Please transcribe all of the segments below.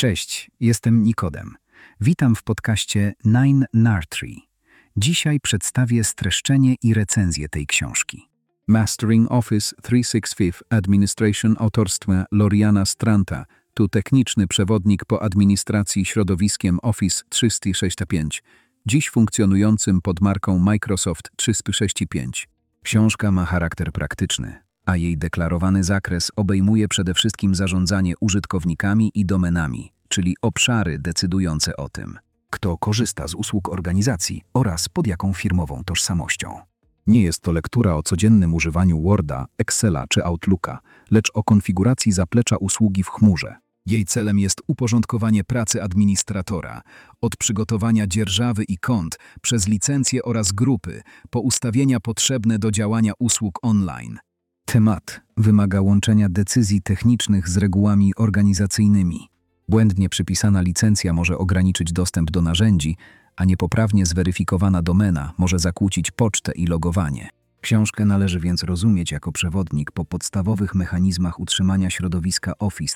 Cześć, jestem Nikodem. Witam w podcaście 9NAR3. Dzisiaj przedstawię streszczenie i recenzję tej książki. Mastering Office 365 Administration autorstwa Loriana Stranta to techniczny przewodnik po administracji środowiskiem Office 365, dziś funkcjonującym pod marką Microsoft 365. Książka ma charakter praktyczny, a jej deklarowany zakres obejmuje przede wszystkim zarządzanie użytkownikami i domenami, czyli obszary decydujące o tym, kto korzysta z usług organizacji oraz pod jaką firmową tożsamością. Nie jest to lektura o codziennym używaniu Worda, Excela czy Outlooka, lecz o konfiguracji zaplecza usługi w chmurze. Jej celem jest uporządkowanie pracy administratora, od przygotowania dzierżawy i kont, przez licencje oraz grupy, po ustawienia potrzebne do działania usług online. Temat wymaga łączenia decyzji technicznych z regułami organizacyjnymi. Błędnie przypisana licencja może ograniczyć dostęp do narzędzi, a niepoprawnie zweryfikowana domena może zakłócić pocztę i logowanie. Książkę należy więc rozumieć jako przewodnik po podstawowych mechanizmach utrzymania środowiska Office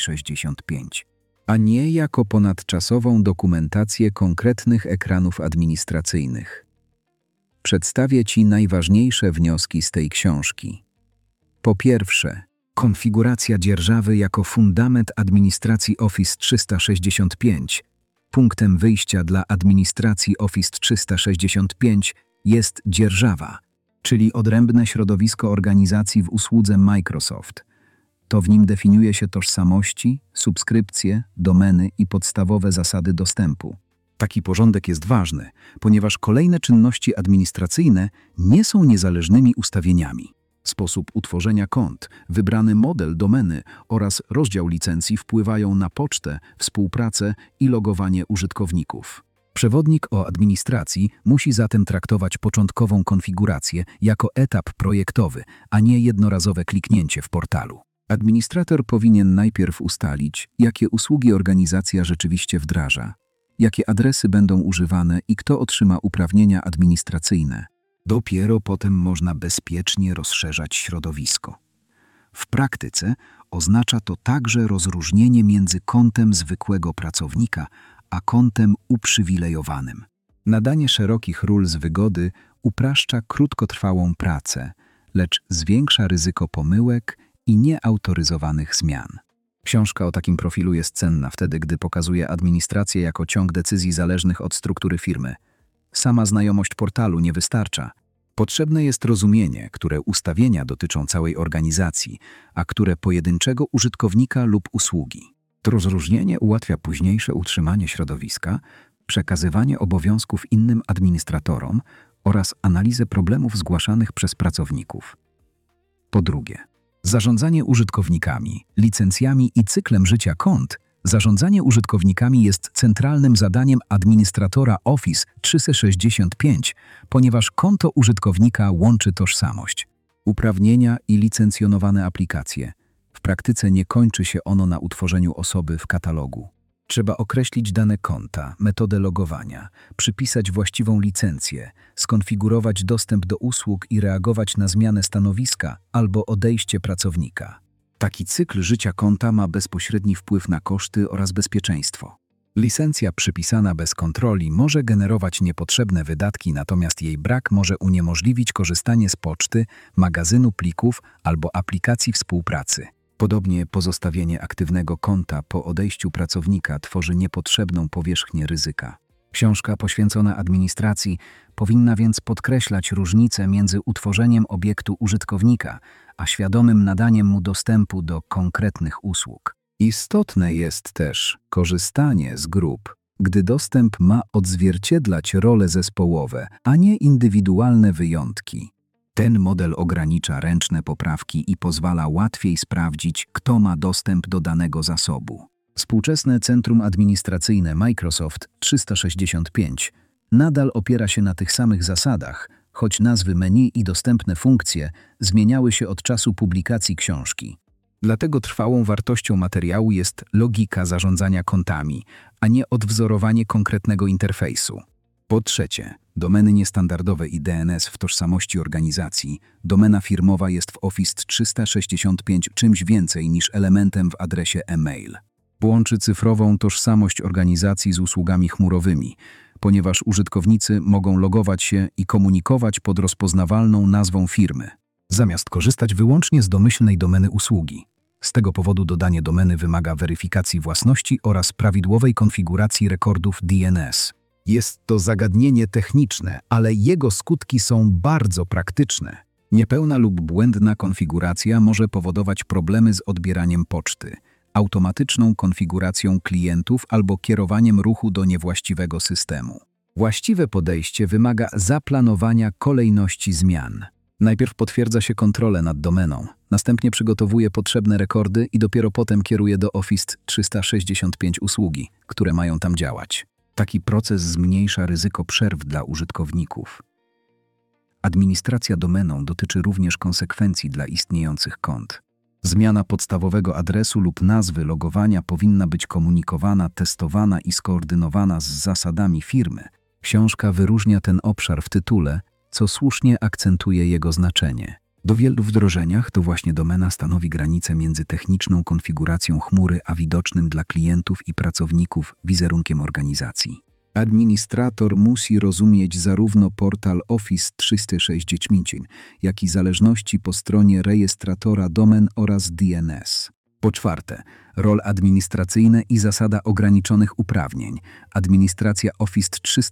365, a nie jako ponadczasową dokumentację konkretnych ekranów administracyjnych. Przedstawię Ci najważniejsze wnioski z tej książki. Po pierwsze, konfiguracja dzierżawy jako fundament administracji Office 365. Punktem wyjścia dla administracji Office 365 jest dzierżawa, czyli odrębne środowisko organizacji w usłudze Microsoft. To w nim definiuje się tożsamości, subskrypcje, domeny i podstawowe zasady dostępu. Taki porządek jest ważny, ponieważ kolejne czynności administracyjne nie są niezależnymi ustawieniami. Sposób utworzenia kont, wybrany model domeny oraz rozdział licencji wpływają na pocztę, współpracę i logowanie użytkowników. Przewodnik o administracji musi zatem traktować początkową konfigurację jako etap projektowy, a nie jednorazowe kliknięcie w portalu. Administrator powinien najpierw ustalić, jakie usługi organizacja rzeczywiście wdraża, jakie adresy będą używane i kto otrzyma uprawnienia administracyjne. Dopiero potem można bezpiecznie rozszerzać środowisko. W praktyce oznacza to także rozróżnienie między kontem zwykłego pracownika a kontem uprzywilejowanym. Nadanie szerokich ról z wygody upraszcza krótkotrwałą pracę, lecz zwiększa ryzyko pomyłek i nieautoryzowanych zmian. Książka o takim profilu jest cenna wtedy, gdy pokazuje administrację jako ciąg decyzji zależnych od struktury firmy. Sama znajomość portalu nie wystarcza. Potrzebne jest rozumienie, które ustawienia dotyczą całej organizacji, a które pojedynczego użytkownika lub usługi. To rozróżnienie ułatwia późniejsze utrzymanie środowiska, przekazywanie obowiązków innym administratorom oraz analizę problemów zgłaszanych przez pracowników. Po drugie, zarządzanie użytkownikami, licencjami i cyklem życia kont. Zarządzanie użytkownikami jest centralnym zadaniem administratora Office 365, ponieważ konto użytkownika łączy tożsamość, uprawnienia i licencjonowane aplikacje. W praktyce nie kończy się ono na utworzeniu osoby w katalogu. Trzeba określić dane konta, metodę logowania, przypisać właściwą licencję, skonfigurować dostęp do usług i reagować na zmianę stanowiska albo odejście pracownika. Taki cykl życia konta ma bezpośredni wpływ na koszty oraz bezpieczeństwo. Licencja przypisana bez kontroli może generować niepotrzebne wydatki, natomiast jej brak może uniemożliwić korzystanie z poczty, magazynu plików albo aplikacji współpracy. Podobnie pozostawienie aktywnego konta po odejściu pracownika tworzy niepotrzebną powierzchnię ryzyka. Książka poświęcona administracji powinna więc podkreślać różnicę między utworzeniem obiektu użytkownika, a świadomym nadaniem mu dostępu do konkretnych usług. Istotne jest też korzystanie z grup, gdy dostęp ma odzwierciedlać role zespołowe, a nie indywidualne wyjątki. Ten model ogranicza ręczne poprawki i pozwala łatwiej sprawdzić, kto ma dostęp do danego zasobu. Współczesne centrum administracyjne Microsoft 365 nadal opiera się na tych samych zasadach, choć nazwy menu i dostępne funkcje zmieniały się od czasu publikacji książki. Dlatego trwałą wartością materiału jest logika zarządzania kontami, a nie odwzorowanie konkretnego interfejsu. Po trzecie, domeny niestandardowe i DNS w tożsamości organizacji. Domena firmowa jest w Office 365 czymś więcej niż elementem w adresie e-mail. Połączy cyfrową tożsamość organizacji z usługami chmurowymi, ponieważ użytkownicy mogą logować się i komunikować pod rozpoznawalną nazwą firmy, zamiast korzystać wyłącznie z domyślnej domeny usługi. Z tego powodu dodanie domeny wymaga weryfikacji własności oraz prawidłowej konfiguracji rekordów DNS. Jest to zagadnienie techniczne, ale jego skutki są bardzo praktyczne. Niepełna lub błędna konfiguracja może powodować problemy z odbieraniem poczty, automatyczną konfiguracją klientów albo kierowaniem ruchu do niewłaściwego systemu. Właściwe podejście wymaga zaplanowania kolejności zmian. Najpierw potwierdza się kontrolę nad domeną, następnie przygotowuje potrzebne rekordy i dopiero potem kieruje do Office 365 usługi, które mają tam działać. Taki proces zmniejsza ryzyko przerw dla użytkowników. Administracja domeną dotyczy również konsekwencji dla istniejących kont. Zmiana podstawowego adresu lub nazwy logowania powinna być komunikowana, testowana i skoordynowana z zasadami firmy. Książka wyróżnia ten obszar w tytule, co słusznie akcentuje jego znaczenie. Do wielu wdrożeniach to właśnie domena stanowi granicę między techniczną konfiguracją chmury a widocznym dla klientów i pracowników wizerunkiem organizacji. Administrator musi rozumieć zarówno portal Office 365, jak i zależności po stronie rejestratora domen oraz DNS. Po czwarte, role administracyjne i zasada ograniczonych uprawnień. Administracja Office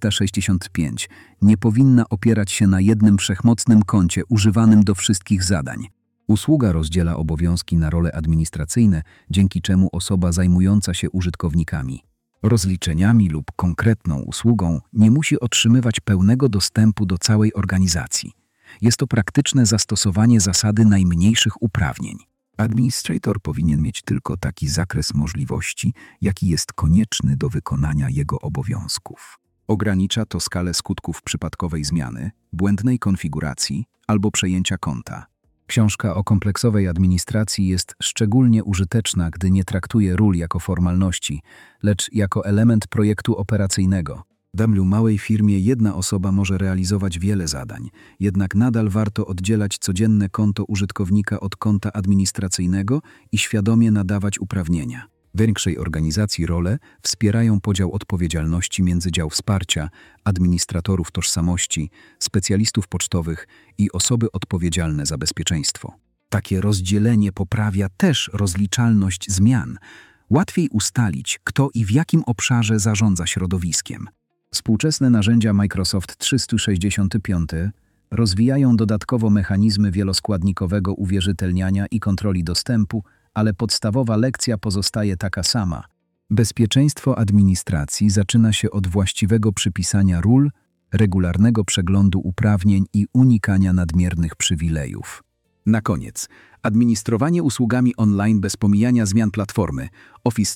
365 nie powinna opierać się na jednym wszechmocnym koncie używanym do wszystkich zadań. Usługa rozdziela obowiązki na role administracyjne, dzięki czemu osoba zajmująca się użytkownikami, rozliczeniami lub konkretną usługą nie musi otrzymywać pełnego dostępu do całej organizacji. Jest to praktyczne zastosowanie zasady najmniejszych uprawnień. Administrator powinien mieć tylko taki zakres możliwości, jaki jest konieczny do wykonania jego obowiązków. Ogranicza to skalę skutków przypadkowej zmiany, błędnej konfiguracji albo przejęcia konta. Książka o kompleksowej administracji jest szczególnie użyteczna, gdy nie traktuje ról jako formalności, lecz jako element projektu operacyjnego. W małej firmie jedna osoba może realizować wiele zadań, jednak nadal warto oddzielać codzienne konto użytkownika od konta administracyjnego i świadomie nadawać uprawnienia. W większej organizacji role wspierają podział odpowiedzialności między dział wsparcia, administratorów tożsamości, specjalistów pocztowych i osoby odpowiedzialne za bezpieczeństwo. Takie rozdzielenie poprawia też rozliczalność zmian. Łatwiej ustalić, kto i w jakim obszarze zarządza środowiskiem. Współczesne narzędzia Microsoft 365 rozwijają dodatkowo mechanizmy wieloskładnikowego uwierzytelniania i kontroli dostępu, ale podstawowa lekcja pozostaje taka sama. Bezpieczeństwo administracji zaczyna się od właściwego przypisania ról, regularnego przeglądu uprawnień i unikania nadmiernych przywilejów. Na koniec, administrowanie usługami online bez pomijania zmian platformy. Office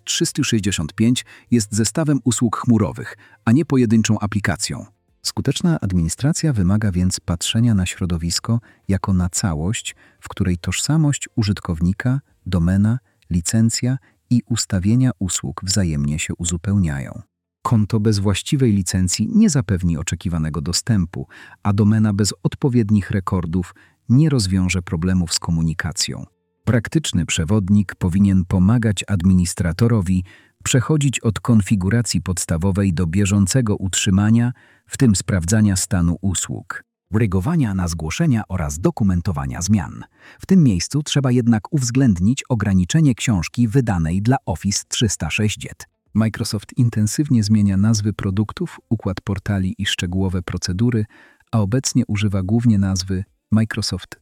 365 jest zestawem usług chmurowych, a nie pojedynczą aplikacją. Skuteczna administracja wymaga więc patrzenia na środowisko jako na całość, w której tożsamość użytkownika, domena, licencja i ustawienia usług wzajemnie się uzupełniają. Konto bez właściwej licencji nie zapewni oczekiwanego dostępu, a domena bez odpowiednich rekordów nie rozwiąże problemów z komunikacją. Praktyczny przewodnik powinien pomagać administratorowi przechodzić od konfiguracji podstawowej do bieżącego utrzymania, w tym sprawdzania stanu usług, reagowania na zgłoszenia oraz dokumentowania zmian. W tym miejscu trzeba jednak uwzględnić ograniczenie książki wydanej dla Office 360. Microsoft intensywnie zmienia nazwy produktów, układ portali i szczegółowe procedury, a obecnie używa głównie nazwy Microsoft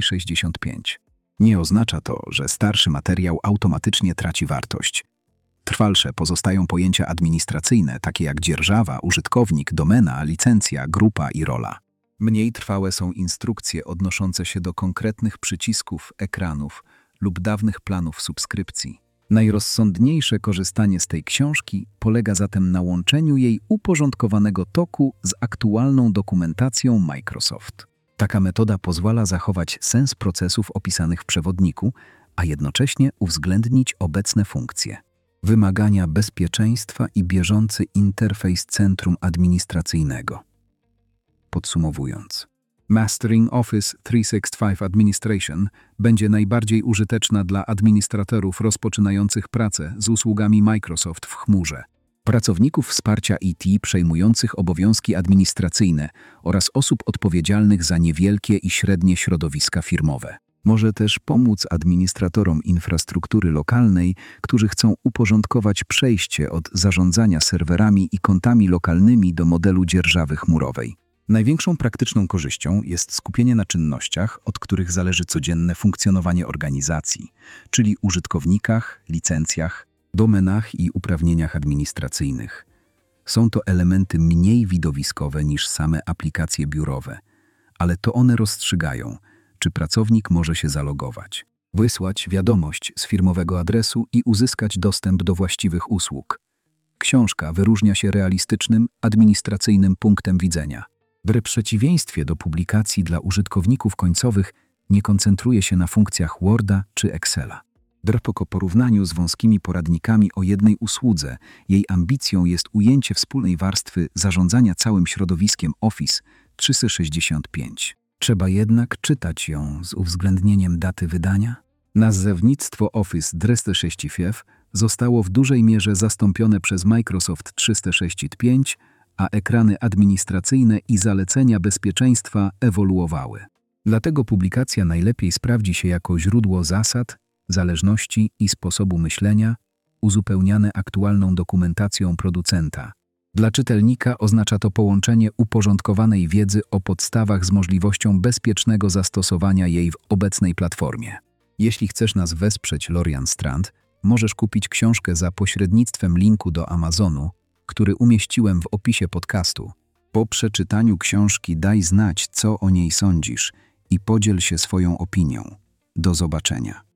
365. Nie oznacza to, że starszy materiał automatycznie traci wartość. Trwalsze pozostają pojęcia administracyjne, takie jak dzierżawa, użytkownik, domena, licencja, grupa i rola. Mniej trwałe są instrukcje odnoszące się do konkretnych przycisków, ekranów lub dawnych planów subskrypcji. Najrozsądniejsze korzystanie z tej książki polega zatem na łączeniu jej uporządkowanego toku z aktualną dokumentacją Microsoft. Taka metoda pozwala zachować sens procesów opisanych w przewodniku, a jednocześnie uwzględnić obecne funkcje, wymagania bezpieczeństwa i bieżący interfejs centrum administracyjnego. Podsumowując, Mastering Office 365 Administration będzie najbardziej użyteczna dla administratorów rozpoczynających pracę z usługami Microsoft w chmurze, pracowników wsparcia IT przejmujących obowiązki administracyjne oraz osób odpowiedzialnych za niewielkie i średnie środowiska firmowe. Może też pomóc administratorom infrastruktury lokalnej, którzy chcą uporządkować przejście od zarządzania serwerami i kontami lokalnymi do modelu dzierżawy chmurowej. Największą praktyczną korzyścią jest skupienie na czynnościach, od których zależy codzienne funkcjonowanie organizacji, czyli użytkownikach, licencjach, domenach i uprawnieniach administracyjnych. Są to elementy mniej widowiskowe niż same aplikacje biurowe, ale to one rozstrzygają, czy pracownik może się zalogować, wysłać wiadomość z firmowego adresu i uzyskać dostęp do właściwych usług. Książka wyróżnia się realistycznym, administracyjnym punktem widzenia. W przeciwieństwie do publikacji dla użytkowników końcowych nie koncentruje się na funkcjach Worda czy Excela. Po porównaniu z wąskimi poradnikami o jednej usłudze, jej ambicją jest ujęcie wspólnej warstwy zarządzania całym środowiskiem Office 365. Trzeba jednak czytać ją z uwzględnieniem daty wydania. Nazewnictwo Office 365 zostało w dużej mierze zastąpione przez Microsoft 365, a ekrany administracyjne i zalecenia bezpieczeństwa ewoluowały. Dlatego publikacja najlepiej sprawdzi się jako źródło zasad, zależności i sposobu myślenia, uzupełniane aktualną dokumentacją producenta. Dla czytelnika oznacza to połączenie uporządkowanej wiedzy o podstawach z możliwością bezpiecznego zastosowania jej w obecnej platformie. Jeśli chcesz nas wesprzeć, Lorian Strand, możesz kupić książkę za pośrednictwem linku do Amazonu, który umieściłem w opisie podcastu. Po przeczytaniu książki daj znać, co o niej sądzisz i podziel się swoją opinią. Do zobaczenia.